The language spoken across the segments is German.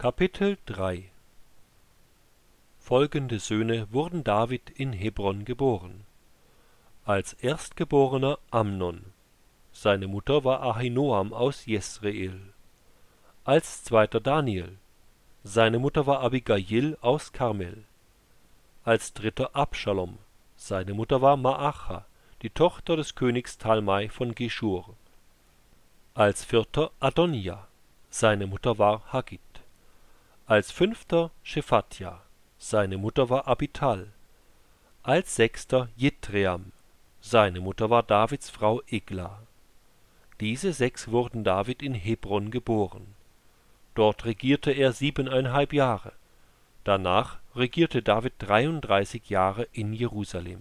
Kapitel 3 Folgende Söhne wurden David in Hebron geboren. Als Erstgeborener Amnon. Seine Mutter war Ahinoam aus Jesreel. Als zweiter Daniel. Seine Mutter war Abigail aus Karmel. Als dritter Abschalom. Seine Mutter war Maacha, die Tochter des Königs Talmai von Geschur. Als vierter Adonija. Seine Mutter war Haggit. Als fünfter Schephatja. Seine Mutter war Abital. Als sechster Jitream. Seine Mutter war Davids Frau Egla. Diese 6 wurden David in Hebron geboren. Dort regierte er 7,5 Jahre. Danach regierte David 33 Jahre in Jerusalem.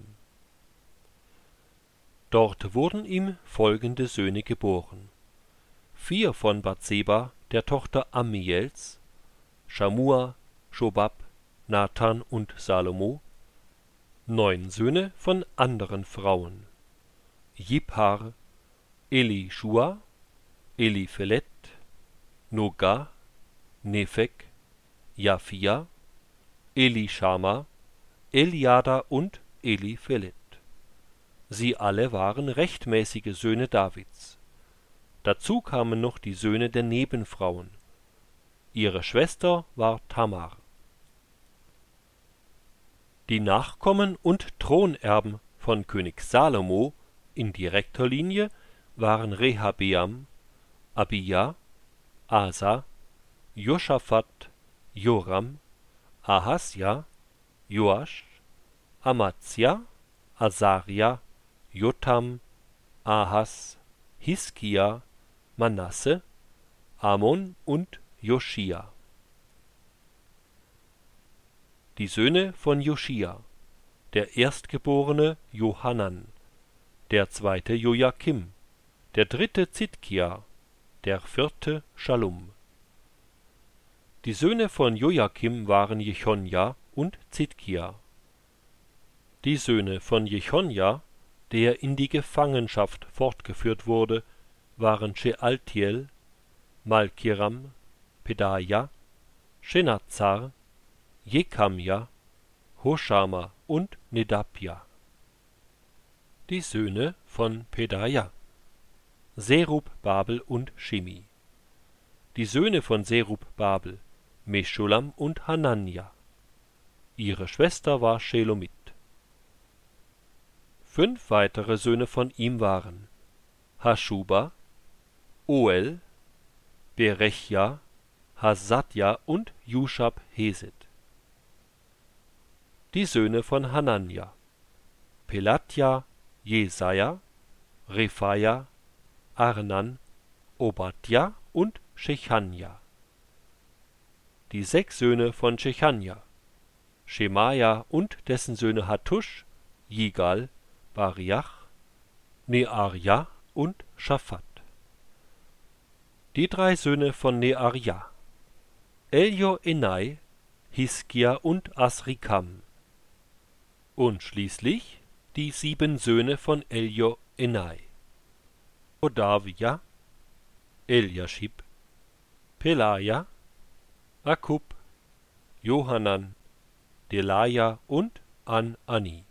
Dort wurden ihm folgende Söhne geboren: 4 von Bathseba, der Tochter Ammiels, Schamua, Schobab, Nathan und Salomo. 9 Söhne von anderen Frauen: Jiphar, Elishua, Eliphelet, Noga, Nepheg, Japhia, Elishama, Eliada und Eliphelet. Sie alle waren rechtmäßige Söhne Davids. Dazu kamen noch die Söhne der Nebenfrauen. Ihre Schwester war Tamar. Die Nachkommen und Thronerben von König Salomo in direkter Linie waren Rehabeam, Abija, Asa, Josaphat, Joram, Ahasja, Joasch, Amazia, Asaria, Jotam, Ahas, Hiskia, Manasse, Amon und Joschia. Die Söhne von Joschia: der Erstgeborene Johanan, der zweite Joachim, der dritte Zidkia, der vierte Schallum. Die Söhne von Joachim waren Jechonja und Zidkia. Die Söhne von Jechonja, der in die Gefangenschaft fortgeführt wurde, waren Shealtiel, Malkiram, Pedaja, Shenazzar, Jekamja, Hoshama und Nedapja. Die Söhne von Pedaja: Serub-Babel und Shimi. Die Söhne von Serub-Babel: Meschulam und Hanania. Ihre Schwester war Shelomit. 5 weitere Söhne von ihm waren Haschuba, Oel, Berechja, Hasatja und Juschab-Hesed. Die Söhne von Hanania: Pelatja, Jesaja, Rephaja, Arnan, Obadja und Shechanja. Die 6 Söhne von Shechanja: Schemaja und dessen Söhne Hattusch, Jigal, Bariach, Nearja und Schaphat. Die 3 Söhne von Nearja: Elioenai, Hiskia und Asrikam. Und schließlich die 7 Söhne von Elioenai: Hodavia, Eliaschib, Pelaja, Akub, Johanan, Delaja und An-Ani.